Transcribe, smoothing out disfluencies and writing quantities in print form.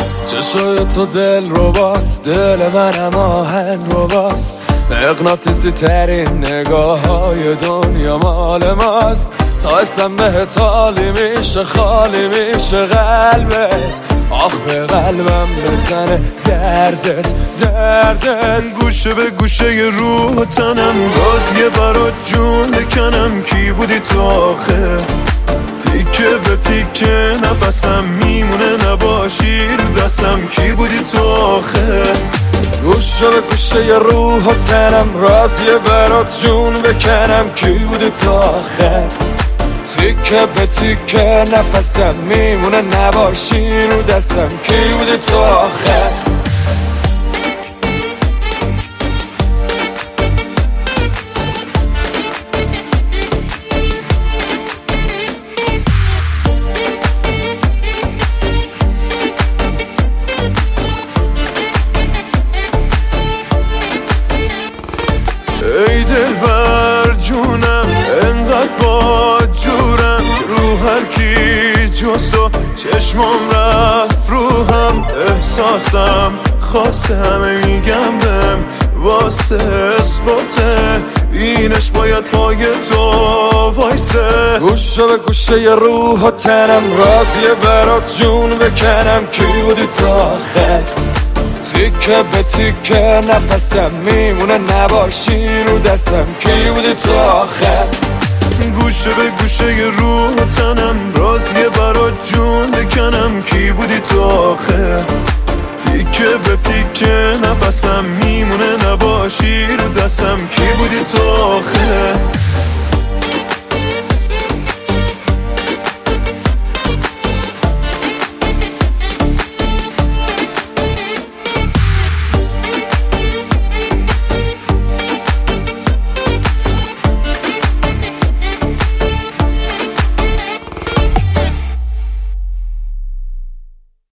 چشای تو دل رو باز، دل منم آهن رو باز، مغناطیسی ترین نگاه های دنیا مال ماست. تا اسم بهت حالی میشه، خالی میشه قلبت، آخ به قلبم بزنه دردت. گوشه به گوشه روح و تنم، باز یه برات جون بکنم. کی بودی تو آخه؟ تیکه به تیکه نفسم میمونه، نباشی رو دستم. کی بودی تو آخه؟ گوشه به گوشه روح و تنم، راضیه برات جون بکنم. کی بودی تو آخه؟ تیکه به تیکه نفسم میمونه، نباشی رو دستم. کی بودی تو آخه؟ ای دل بر جونم، انقدر با جورم، رو هر کی جز تو چشمام رفت روحم. احساسم خواسته همه میگم بهم، واسه اثباته اینش باید پای تو وایسه. گوشه به گوشه روح و تنم، راضیه برات جون بکنم. کی بودی تو آخه؟ تیکه به تیکه نفسم میمونه، نباشی رو دستم. کی بودی تو آخه؟ گوشه به گوشه روح و تنم، راضیه برات جون بکنم. کی بودی تو آخه؟ تیکه به تیکه نفسم میمونه، نباشی رو دستم. کی بودی تو آخه؟